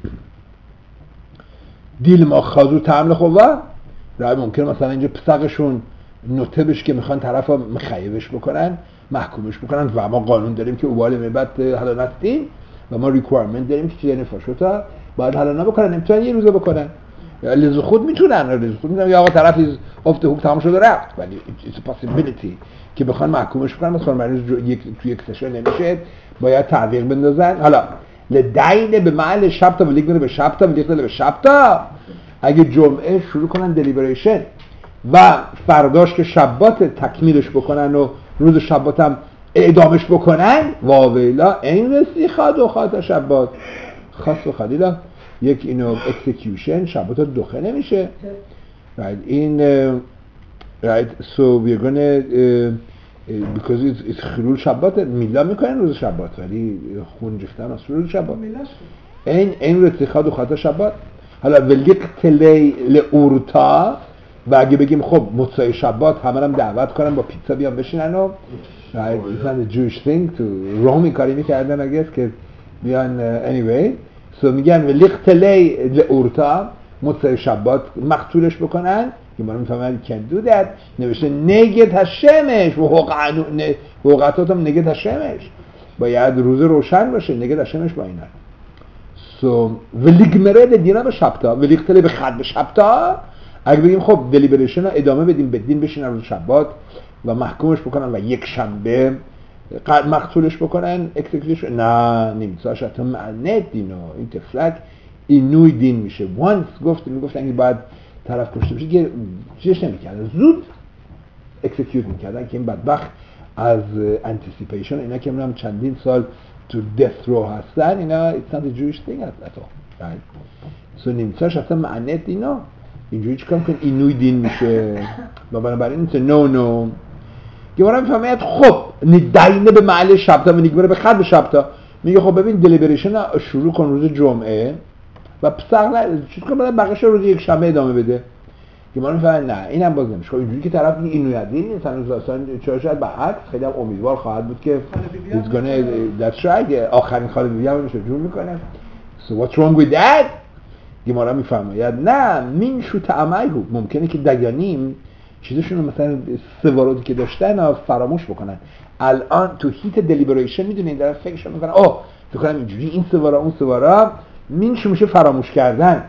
دیل ما خازو تعمل خوبه right ممکن مثلا اینجا پسقشون نوتبش که میخوان طرفا مخیبش بکنن، محکومش بکنن و ما قانون داریم که اوبال میبت حالا نستیم و ما ریکوایرمنت داریم که چیزی نفاشوتا باید حالا نبکنن، نمیتونن یه روزه بکنن. لزو خود میتونن یا آقا طرف افت حقوق تمام شده رفت، ولی it's a possibility که بخوان محکومش بکنن مثلا مریض تو یک سشن نمیشه، باید تعویق بندازن. حالا لدین به محل شبتا و لیگ بره به شبتا و لیگ به شبتا. اگه جمعه شروع کنن دلیبریشن و فرداش که شبات تکمیلش بکنن و روز شبات هم اعدامش بکنن، واویلا این رسی خاد و خاطر شبات خاص و خالیلا یک اینو اکسیکیوشن شبات دخه نمیشه. right in right so we're going to because it's خلول شبات میلا میکنن روز شبات، ولی خون ریختن از روز شبات این رتخاد و خاطر شبات. حالا ولیقتلی لورتا و اگه بگیم خب مصای شبات همه هم دعوت کنن با پیتزا بیان بشینن و right it's not a Jewish thing to رومی کاری میکردن اگه که بیان anyway so میگن ولیقتلی لورتا مصای شبات مقتولش بکنن که ما میفهمن can do that. نوشته نگت هشمش و حقوقاتات هم نگت هشمش، باید روز روشن باشه، نگت هشمش با اینه. so ولیگمره دینا به شبتا ولیقتلی به خد به شبتا. اگه بگیم خب دلیبریشن رو ادامه بدیم بدین بشینن روز شبات و محکومش بکنن و یک شنبه مقتولش بکنن اکسیکیوشن، نه نیمساش حتی معنی دینو این تفلک اینوی دین میشه. once میگفتن که باید طرف کشته بشه که چیزش نمیکردن، زود اکسیکیوت میکردن که این بدبخت از انتیسیپیشن اینا که منم چندین سال تو death row هستن، اینا it's not a Jewish thing at all right. so نیمساش حتی معنی دینا اینجوری چیکار کن اینوی دین میشه و بنابراین نو گمارا میفهمید خب ندینه به محل شبتا و نگبره به خد به شبتا. میگه خب ببین دلیبریشن شروع کن روز جمعه و پسق چیز کن برای بقیش روز یک شنبه ادامه بده. گمارا میفهمید نه اینم باز نمیشه. خب اینجوری که طرف اینوی دین اصلا شاید به عکس خیلی هم امیدوار خواهد بود که he's gonna that's right آخرین خاله بیبی هم میشه جور میکنه. so what's wrong with that؟ گمارا میفهمید نه من شو تعمل ممکنه که دیانیم چیزشون رو مثلا سوارودی که داشتن فراموش بکنن. الان تو هیت دلیبریشن میدونین در فکرشون میکنن تو کنم اینجوری این سوارا اون سوارا مینشو میشه فراموش کردن.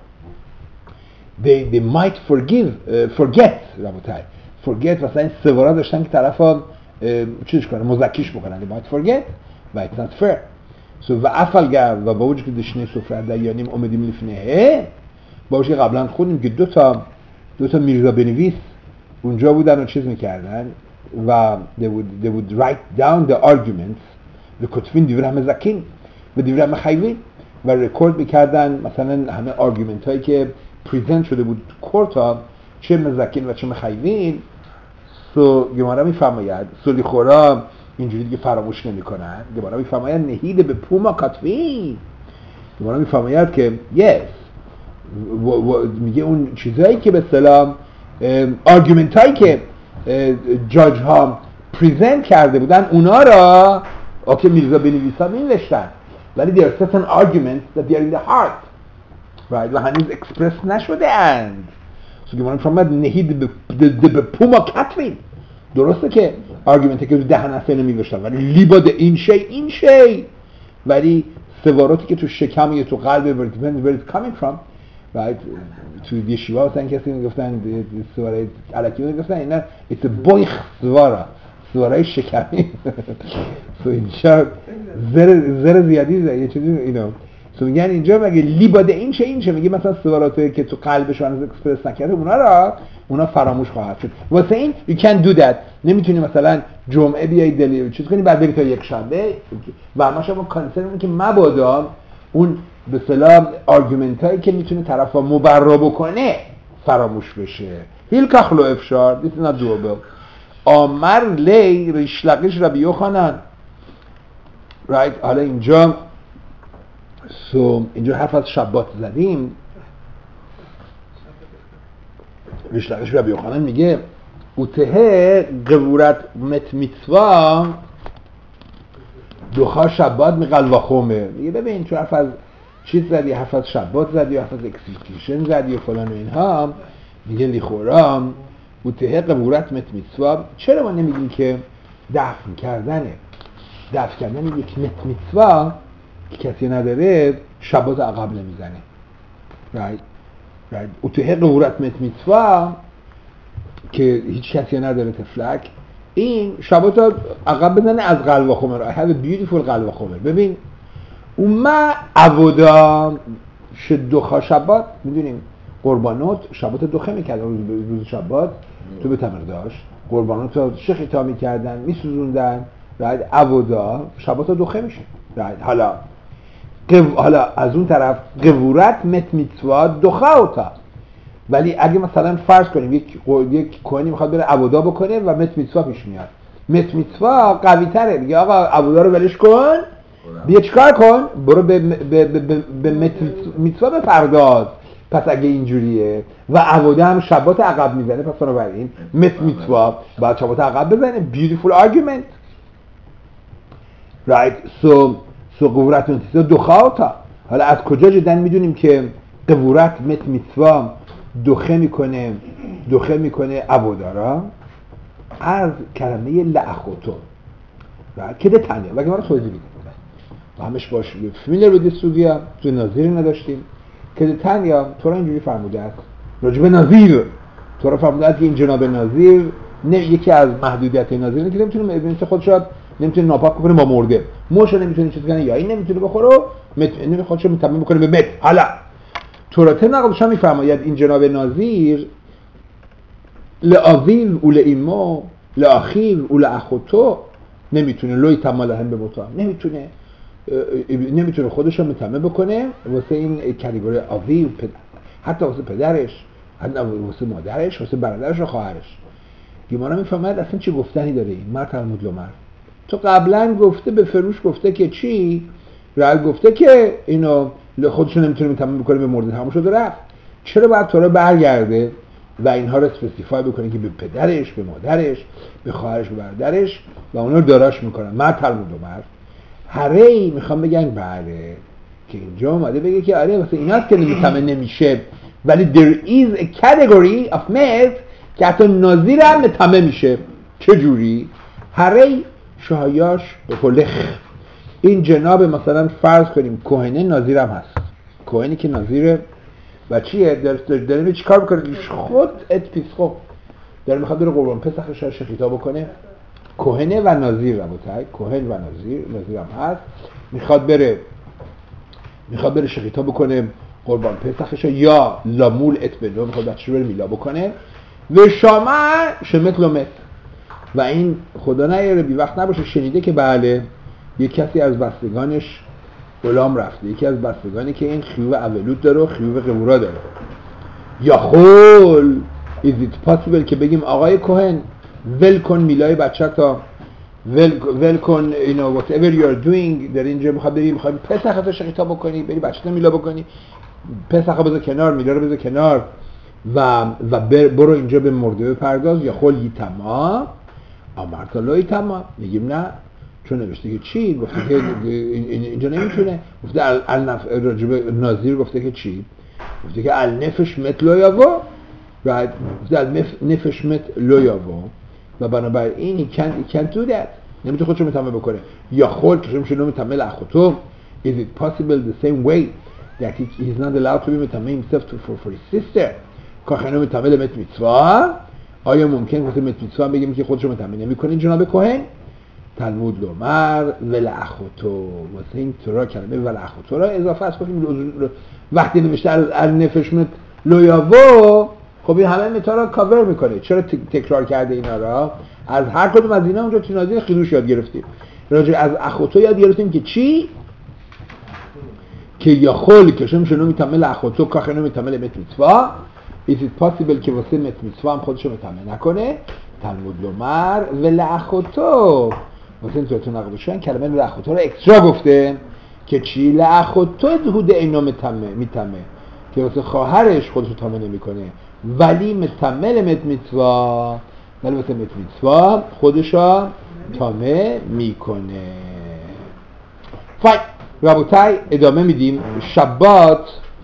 they might forget رابطه forget مثلا این سوارا داشتن که طرفا چیزش کنن مزکیش بکنن they might forget و it's not fair. so و افلگر و با وجود که دشنه سفره دیانیم اومدیم لفنه با وجود قبلا خودیم که دو تا میرزا بنویس اونجا بودن و چیز میکردن و they would write down the arguments و کتفین دیوره همه زکین و دیوره همه خیوین و رکورد میکردن مثلا همه آرگومنت هایی که پریزنت شده بود کورتا چه مزکین و چه مخیوین. سو گمارا میفرماید سولی خورا اینجوری دیگه فراموش نمیکنن. گمارا میفرماید نهید به پوما کتفین. گمارا میفرماید که yes میگه اون چیزایی که به اصطلاح آرگومنت هایی که جاج ها پریزنت کرده بودن اونا را اوکی میرزا بنویسا نوشتن، ولی there are certain arguments that they are in the heart right و هنوز اکسپرس نشده اند. So گمان فرمد نهید به پوما کاترین. درسته که آرگومنتی که تو دهن اصلا نمی‌وشتن ولی لیباد این شی ولی سواراتی که تو شکم یا تو قلب where it's coming from right تو یشیوا مثلا کسی میگفتن سواره الکی میگفتن اینا it's a boy سواره شکمی so اینجا زر زیادی یه چیزی اینا so میگن اینجا مگه لیباد این چه میگه مثلا سواراتی که تو قلبش هنوز اکسپرس نکرده اونا فراموش خواهد شد واسه این you can't do that نمیتونی مثلا جمعه بیای دلی چیز کنی بعد بری تا یک شنبه و همش هم کانسرن که مبادا اون به اصطلاح آرگومنت هایی که میتونه طرفا مبرا بکنه فراموش بشه هیل کخلو افشار this is not doable آمر لی ریشلقش ربی یوخانان right حالا اینجا اینجا حرف از شبات زدیم ریشلقش ربی یوخانان میگه اوتهه قبورت متمیتوا دوخا شبات میقلوا خومه میگه ببین تو حرف از چیز زدی حرف از شبات زدی یا حرف از اکسیکیوشن زدی و فلان و اینها میگه لیخورام اوتهه قبورت متمیتوا چرا ما نمیگیم که دفن کردن یک متمیتوا که کسی نداره شبات عقب نمیزنه right اوتهه قبورت متمیتوا که هیچ کسی نداره تفلک این شبات عقب بزنه از قلب خمر I have a beautiful قلب خمر ببین اوما عبودا شدوخا شبات میدونیم قربانات شبات دوخه میکردن روز شبات تو به تمر داشت قربانات شخیتا میکردن میسوزوندن عبودا شبات دوخه میشه حالا از اون طرف قبورت متمیتوا دوخه اوتا ولی اگه مثلا فرض کنیم یک کوهنی میخواد بره عبودا بکنه و متمیتوا پیش میاد متمیتوا قوی تره میگه آقا عبودا رو ولش کن بیا چیکار کن برو به متمیتوا بپرداز پس اگه اینجوریه و عبودا هم شبات عقب میزنه پس بنابراین متمیتوا باید شبات عقب بزنه beautiful argument right so قبورت متمیتوا دوخاوتا حالا از کجا جدن میدونیم که قبورت متمیتوا دوخه میکنه عبودارا از کلمه لعخوتو که ده تنیا وگه ما رو توضیح بیدیم و همش باش فیلر بودی سوگیا توی ناظری نداشتیم که ده تنیا تو را اینجوری فرموده است راجب ناظیر تو را فرموده است که این جناب ناظیر یکی از محدودیت ناظر اینه که نمیتونه خودش را نمیتونه ناپاک کنه با مرده موش نمیتونه چیز کنه یا این نمیتونه بخوره نمیتونه خودش رو متمم بکنه به مت حالا تورات نقلش هم میفرماید این جناب ناظیر لآویو و لإمو لآخیو و لأخوتو نمیتونه لوی تمالهم به مطاع نمیتونه خودش رو متمم بکنه واسه این کاتگوری آویو حتی واسه پدرش حتی واسه مادرش واسه برادرش و خواهرش گمارا میفهمد اصلا چه گفتنی داره این مرد تلمود لومر تو قبلا گفته به فروش گفته که چی رأی گفته که اینو خودشون نمیتونه متمم بکنه به مرده تمام شده رفت چرا باید تو رو برگرده و اینها رو اسپسیفای بکنه که به پدرش به مادرش به خواهرش به برادرش و اونا رو داراش میکنن مرد تلمود لومر هره میخوام بگن بله که اینجا اومده بگه که آره واسه ایناست که متمم نمیشه ولی there is a category of males که حتی ناظیر هم متمم میشه چجوری؟ هره شهایاش به پلخ این جناب مثلا فرض کنیم کوهنه ناظیر هم هست کوهنی که ناظیره و چیه؟ داره چی کار بکنه؟ خود اتپیسخو داره میخواد بره قربان پسخش رو شخیتا بکنه کوهنه و ناظیر ربوتای کوهن و ناظیر هم هست میخواد بره شخیتا بکنه قربان پسخش یا لامول اتبلو میخواد بچه رو بره میلا بکنه و شامع شمت لومت و این خدا نیاره بی وقت نباشه شنیده که بله یک کسی از بستگانش غلام رفته یکی از بستگانی که این خیوه اولود داره و خیوه قبورا داره یا خول is it possible که بگیم آقای کوهن ول کن میلای بچه تا ول کن whatever you are doing در اینجا میخواد پسخ شقیتا بکنی بری بچه تا میلا بکنی پسخ بذار کنار میلا رو بذار کنار و برو اینجا به مرده بپرداز یا خول یی تمام آمرتا لای تمام میگیم نه چون نوشته که چی گفته که اینجا نمیتونه گفته راجب ناظیر گفته که چی گفته که النفش مثل یاوا right در نفش مت لو یاوا و بنابراین he can't do that نمیتونه خودشو متمم بکنه یا خود که شما متمم لاخوتو is it possible the same way that he's not allowed to be متمم himself for his sister کاخنو متمم مت میتوا آیا ممکن واسه مت میتوا بگیم که خودشو متمم نمیکنه جناب کوهن تلمود لومر ولعخوتو واسه این تورا کلمه ولعخوتو را اضافه است کنیم وقتی نوشته از نفشمت لویاوو خب این همه متا را کاور میکنه چرا تکرار کرده اینا را از هر کدوم از اینا اونجا تینازی خیدوش یاد گرفتیم راجع از اخوتو یاد گرفتیم که چی؟ که یا خول که شنو میتمل اخوتو کاخنو میتمل مت میتوا is it possible که واسه مت میتوا هم خودشو متمل نکنه تلمود لومر ولعخوتو واسه این توتون نقدشون کلمه لعخوتو رو اکسترا گفته که چی؟ لعخوتو هوده اینا میتمه که واسه خواهرش خودشو تامه نمی کنه ولی متمل مت میتوا ولی واسه مت میتوا خودشو تامه میکنه فاین رابطای ادامه میدیم شبات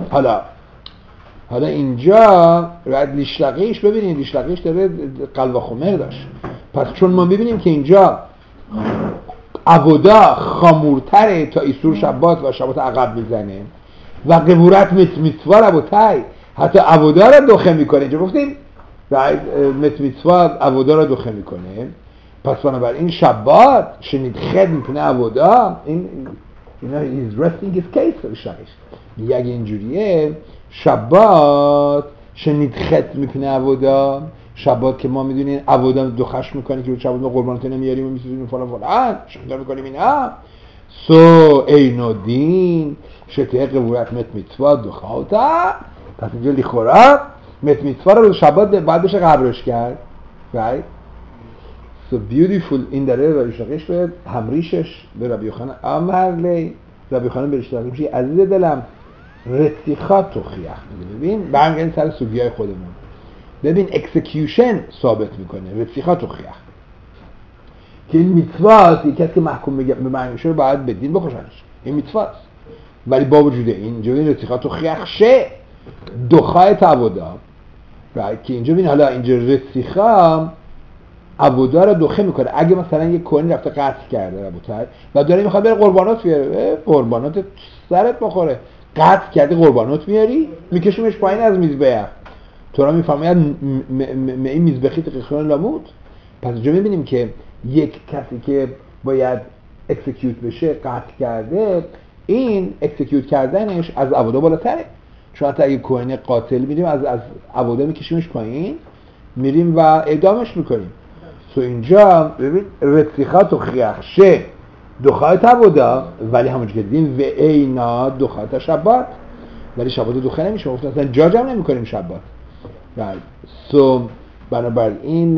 حالا اینجا لیشلقیش ببینید لیشلقیش داره قلب خمر داشت پس چون ما ببینیم که اینجا عبودا خامورتره تا ایسور شبات و شبات عقب میزنه و قبورت متمیتوا رابطای حتی عبودا را دوخه میکنه اینجا گفتیم متمیتوا عبودا را دوخه میکنه پس بنابراین شبات شنید خد میکنه عبودا این he's resting his case لیشلقیش میگه اگه اینجوریه شبات شنید خط میکنه عبودا شبات که ما میدونیم عبودا دو خشم میکنه که رو شبات ما قربانت نمیاریم و میسوزیم فلان شنده میکنیم اینا سو اینودین شته قبورت مت میتوا دو خواهتا پس اینجا لیخورا مت میتوا رو شبات باید بشه قبرش کرد right so beautiful این داره رایشاقش به همریشش به ربی یوحنا امرلی ربی یوحنا به رشته میشه عزیز دلم رتیخات توخیخ ببین برمیگردیم سر سوگیای خودمون ببین اکسکیوشن ثابت میکنه رتیخات توخیخ که این میتواست یک کسی که محکوم به مرگ میشه رو باید به دین بکشنش این میتواست ولی با وجود این اینجا این رتیخات توخیخ شه دخای تعبودا که اینجا ببین حالا اینجا رتیخا عبودا رو دوخه میکنه اگه مثلا یک کوهنی رفته قتل کرده عبوتر و داره میخواد بره قربانات بیاره قربانات سرت بخوره قطع کردی قربانات میاری میکشیمش پایین از میزبخ تو را میفهمید این میزبخی تقیقون لامود پس اینجا میبینیم که یک کسی که باید اکسکیوت بشه قطع کرده این اکسکیوت کردنش از عبودا بالاتره چون حتی اگه کوهن قاتل میریم از عبودا میکشیمش پایین میریم و اعدامش میکنیم سو اینجا ببین رتیخات و خیخشه دخات عبودا ولی همونجور که دیدیم و اینا دخات شبات ولی شبات دخه نمیشه اصلا جاج هم نمی کنیم شبات سو بنابراین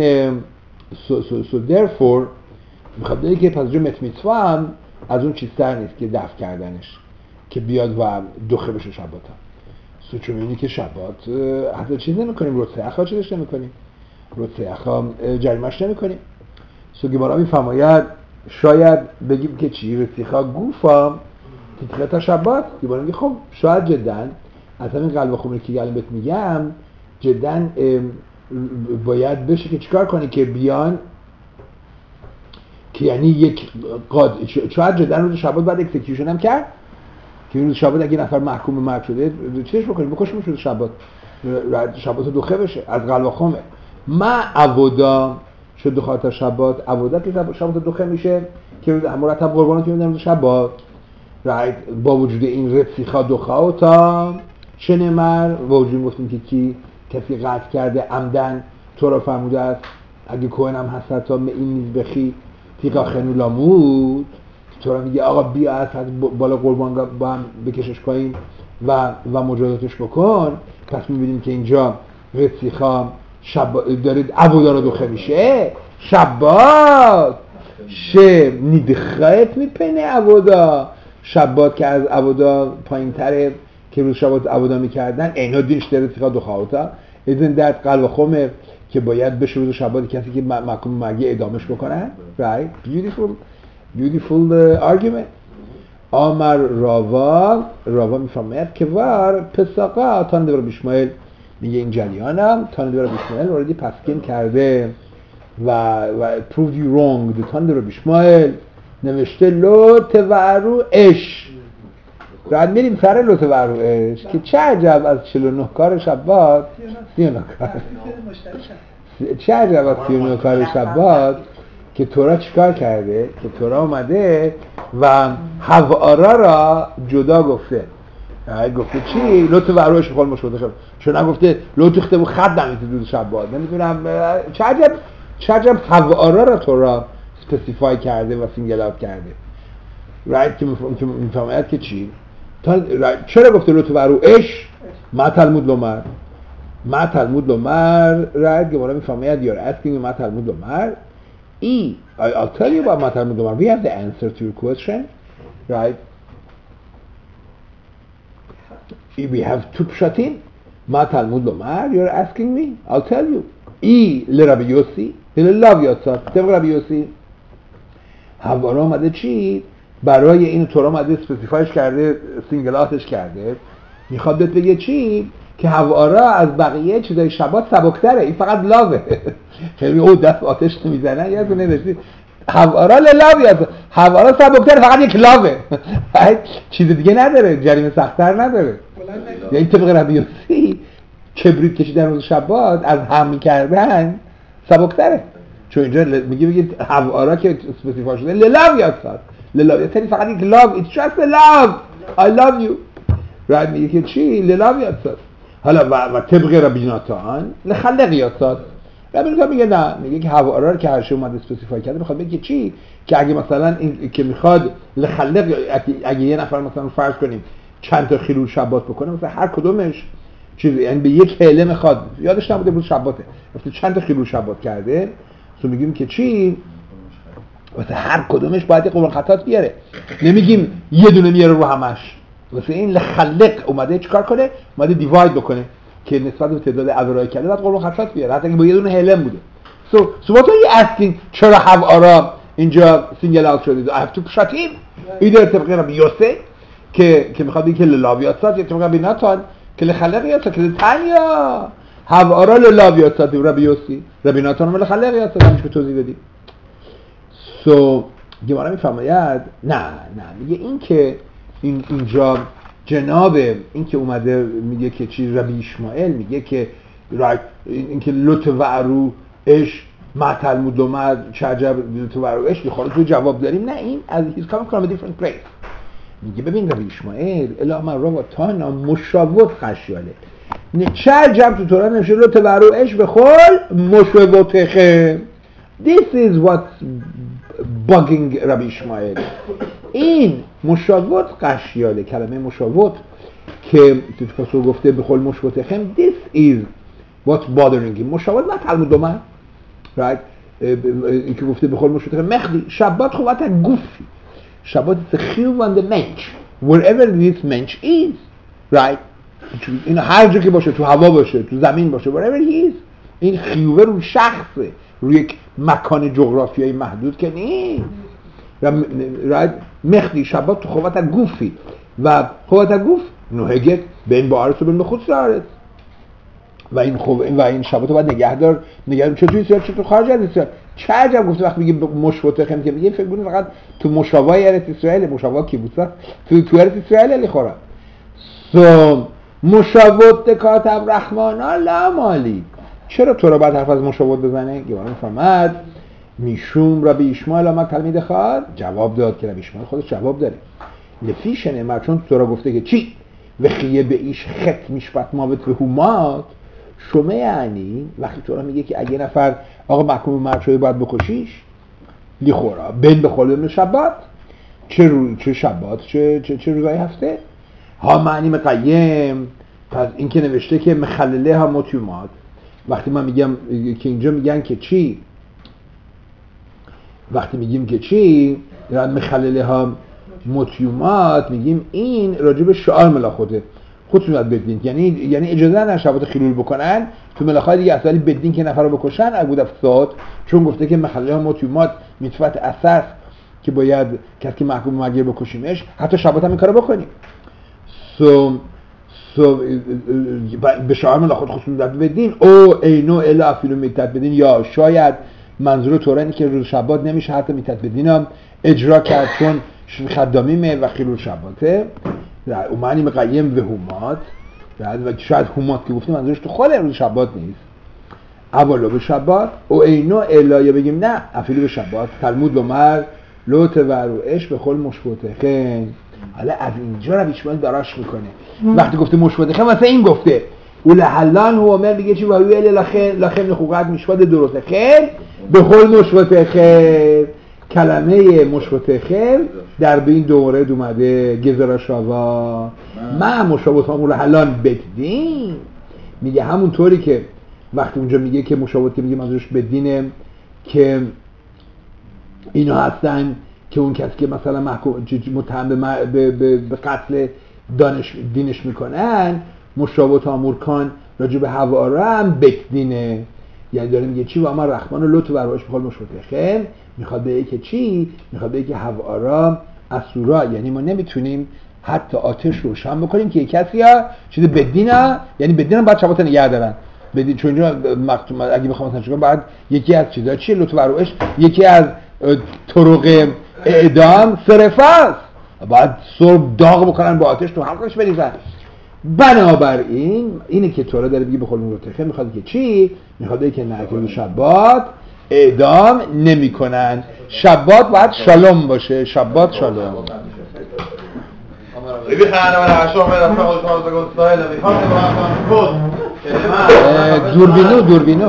سو therefore میخواد بگه که پس جو متمیتوا هم از اون چیزتر نیست که دفع کردنش که بیاد و دخه بشه شبات هم سو چون میبینی که شبات حتی چیز نمی کنیم روتسیخا چیزش نمی کنیم روتسیخا جریمش نمی کنیم سو گمارا میفرماید شاید بگیم که چی رتیخا گوفا تیتختا شبات گمارا میگه خب شاید جدن از همین قلب خمری که الان بهت میگم جدن باید بشه که چیکار کنی که بیان که یعنی یک شاید جدن روز شبات بعد اکسکیوشن هم کرد که روز شبات اگه نفر محکوم به مرگ شده چیش بکنیم بکشیمش روز شبات دوخه بشه از قلب خمر ما عبودا شد دخات شبات عبودا که شبات دوخه میشه که مرتب قربانات میدن روز شبات با وجود این رتسیخا دخاوتا شنمر با وجود گفتیم که کی کسی قطع کرده عمدن تو را فرموده است اگه کوهن هم هست تا این میزبخی تیقا خنولامود تو را میگه آقا بیا از بالا قربان با هم بکشش پایین و مجازاتش بکن پس میبینیم که اینجا رتسیخا دارید عبودا رو دوخه میشه شبات شه نیدخایت میپنه عبودا شبات که از عبودا پایین تره که روز شبات عبودا میکردن اینا دینش داره رتسیخا دوخاوتا ازن درد قلب خمر که باید بشه روز شبات کسی که محکوم مرگی اعدامش بکنن right beautiful argument آمر راوا میفرماید که وار پساقا آتان دور بیشمایل میگه این جریانم تاند ربی اشمائیل اوردی پسکین کرده و prove you wrong the تاند ربی اشمائیل نوشته لوت وعرو اش. بعد میریم سر لوت وعرو اش که چه عجب از 49 کار شبات 39 کار چه عجب از 39 کار شبات که تورا چیکار کرده که تورا اومده و حوارا را جدا گفته. گفته چی؟ لوت وعروش بخوال مشهده خب چون نگفته لوت اختبو خد نمیده دو شبات. نمیدونم چه عجب حوارا را تورا سپسیفای کرده و سینگل اوت کرده. رایت که میفهمید که چی؟ چرا گفته لوت وعروش؟ ما تلمود لومر رایت که بالا میفهمید you're asking ما تلمود لومر I'll tell you about Matar Mudumar. We have the answer to your question, right? We have two pshatim. Matar Mudumar, you're asking me? I'll tell you. Le Rabbi Yossi, le Lav Yotzat. طبق Rabbi Yossi. حوارا آمده چی؟ برای این تورا آمده اسپسیفایش کرده، سینگلاتش کرده. میخواد بهت بگه چی؟ که حوارا از بقیه چیزای شبات سبکتره. این فقط لاوه. خیلی او دست آتش نمیزنن یادتون نمیشه حوارا لاوه حوارا سبکتره فقط یک لاوه چیز دیگه نداره جریمه سخت‌تر نداره. یعنی طبق ربی یوسی کبریت کشیدن روز شبات از هم کردن سبکتره چون اینجا میگه حوارا که اسپسیفای شده لاوه یعنی فقط یک لاو it's just a love I love you right میگه که چی لاوه حالا و طبق ربی ناتان لخلق یاسات ربی ناتان میگه نه میگه که حوارا رو که هر شی اومده اسپسیفای کرده میخواد بگه چی که اگه مثلا این که میخواد لخلق اگه یه نفر مثلا فرض کنیم چند تا خیلول شبات بکنه مثلا هر کدومش چیز یعنی به یک حله میخواد یادش نبوده روز شباته مثلا چند تا خیلول شبات کرده تو میگیم که چی مثلا هر کدومش باید قربان خطات بیاره نمیگیم یه دونه میاره رو همش واسه این لخلق اومده چیکار کنه اومده دیواید بکنه که نسبت به تعداد عبرای کرده بعد قربان خطات بیاره حتی اگه با یه دونه هلم بوده so what are you asking چرا حوارا اینجا سینگل اوت شده I have to shut him ایده طبق ربی یوسف که میخواد بگه که للاویاتات یا طبق ربی ناتان که لخلق یاسات که تانیا حوارا للاویاتات ربی یوسف ربی ناتان لخلق یاسات همش که توضیح دادی so گمارا میفرماید نه میگه این که اینجا جناب این که اومده میگه که چی ربی اشمائیل میگه که این که لوت وعرو اش معتل مدومد چه عجب لوت وعرو اش میخواد تو جواب داریم نه این از he's coming from a different place میگه ببین ربی اشمائیل الا من رو تانا مشاوت خشیاله نه چه عجب تو تورا نمیشه لوت وعرو اش بخول مشاوتخه this is what's bugging ربی اشمائیل این مشاوت قشیاله کلمه مشاوت که تو گفته به قول مشوتخم this is what's bothering him مشاوت نه تلمود دومن right این که گفته به قول مشوتخم مخدی شبات خوبت گوفی شبات is a chiv on the mensch wherever this mensch is right این هر جا که باشه تو هوا باشه تو زمین باشه wherever he is این خیوه رو شخصه روی یک مکان جغرافیایی محدود که نیست رایت مخدی شبات تو خوات گوفی و خوات گوف نوهگت بین با عرص و بین خود سرارت و این شبات باید نگهدار چه توی سیار چه تو خارج از اسرائیل چه عجب گفته وقت میگه مشوتخم که میگه فکر کنید فقط تو مشاوای ارت اسرائیل مشاوا کیبوتسا تو ارت اسرائیل لیخورا مشاوت کاتب رحمانا لا مالی چرا تو رو بعد حرف از مشاوت بزنه گوارا میفرماد میشوم ربی اشمائیل آمد تلمید خواد جواب داد که ربی اشمائیل خودش جواب داره لفیش نعمت چون تو را گفته که چی وخیه به ایش خط میشبت مابت به همات شمه یعنی وقتی تو را میگه که اگه نفر آقا محکوم مرد شده باید بکشیش لیخورا بین بخوال بین شبات چه شبات چه روزای هفته ها معنی مقیم پس این که نوشته که مخلله ها متیومات وقتی من میگم که اینجا میگن که چی وقتی میگیم که چی مخلله ها متیومات میگیم این راجب شعار ملاخوته خودتون باید بدین یعنی اجازه ندارن شبات خلول بکنن تو ملاخای دیگه اصلا بدین که نفر رو بکشن ابو دفسات چون گفته که مخلله ها متیومات میتفت اساس که باید کسی که محکوم مرگ بکشیمش حتی شبات هم این کارو بکنیم به شاعر خود خصوصیت بدین او اینو الا افیلو میتت بدین، یا شاید منظور طور اینه که روز شبات نمیشه حتی میتت بدینم اجرا کرد چون خدامیمه و خیلو شباته و معنی مقیم به همات و شاید همات که گفتیم منظورش تو خود روز شبات نیست. اولا به شبات او اینو الا، یا بگیم نه افیلو به شبات تلمود لومر لو تورعش به خل مشبوتخن. حالا از اینجا رو بیشمال دراش میکنه. وقتی گفته مشبوتخن مثلا این گفته ولهلان هو عمر میگه چی وایو ال لخن خوقت مشبوت درسته خیر به خل مشبوتخن. کلمه مشبوتخن در بین دوره اومده گزرا شاوا ما مشابهت همون لهلان بدین، میگه همون طوری که وقتی اونجا میگه که مشابهت که میگه منظورش بدینه که اینا هستن که اون کسی که مثلا محکوم متهم به قتل دینش میکنن مشابهت امورکان راجع به حواره هم بدینه، یعنی داره میگه چی و اما رحمان و لطف برایش بخواد مشبوتخن میخواد بگه که چی؟ میخواد بگه که حواره اسورا، یعنی ما نمیتونیم حتی آتش روشن بکنیم که یک کسی ها چیز بدینه، یعنی بدینه باید شبات نگه دارن بدین، چون اینجا مکتوب اگه بخوام مثلا چیکار بعد یکی از چیزا چیه لطف برایش یکی از طرق اعدام صرفه است، باید صبح داغ بکنن با آتش تو حلقش بریزن. بنابراین اینه که طوره داره بگه به خود مروتخه میخواد که چی؟ میخواد بگه که نه که شبات اعدام نمی کنن، شبات باید شالوم باشه، شبات شالوم. دوربینو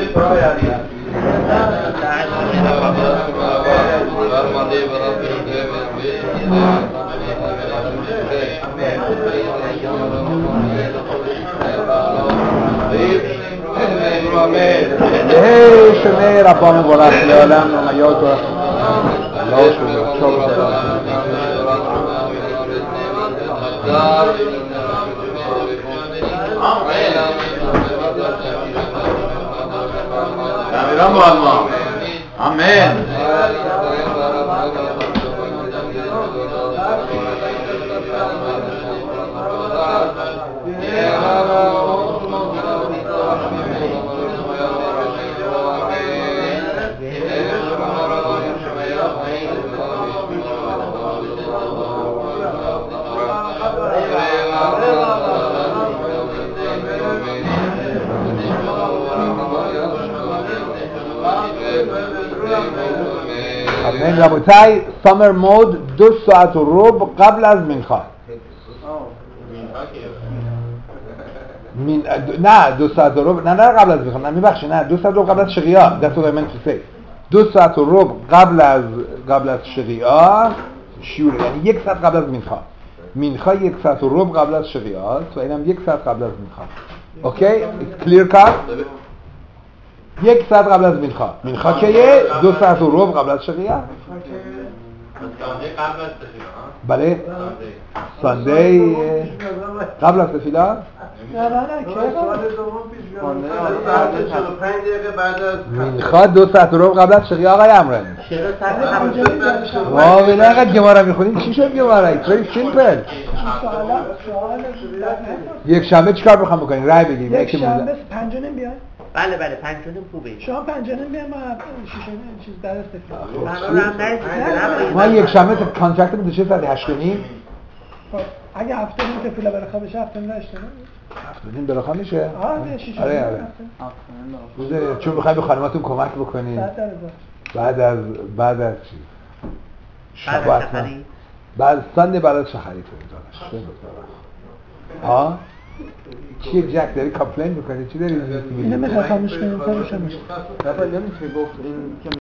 شمه ربام برخ لالم نمیاد و الله شما چاپ آمین. آمین. ربوتای سامر مود 2 ساعت و ربع قبل از منخا. نه 2 ساعت و ربع نه قبل از منخا، نه میبخشی نه 2 ساعت و ربع قبل از شقیقه. That's what I meant to say. 2 ساعت و ربع قبل از شقیقه شیوره، یعنی 1 ساعت قبل از منخا 1 ساعت و ربع قبل از شقیقه و اینم 1 ساعت قبل از منخا. اوکی؟ clear cut؟ 1 ساعت قبل از منخا چیه؟ 2 ساعت و ربع قبل از شقیقه. بله ساندی قبل از تفیلا؟ نه که منخا 2 ساعت و ربع قبل از شقیقه آقای امرانی. ما بله اینقدر گمارا میخونیم چی شد گمارا؟ It's very simple. یک شنبه چیکار بخوام بکنیم؟ رای بگیریم. یک شنبه 5 نمیاد؟ بله 5 خوبه. شما 5 نمیاد ما 6 چیز در استفاده. ما یک شنبه کانترکت بود چه ساعتی 8 کنیم؟ اگه هفته نیم تفیلا برخا بشه هفته نیم داشته هفته نیم برخا میشه؟ آره چون میخوایم به خانماتون کمک بکنیم بعد از چیز شبات بعد سنده بعد از شخری کنیم ها؟ چیه جک داری کامپلین میکنی؟ چی داری؟ اینه میخواه خاموش کنیم کارش هم میشه نمیشه گفت این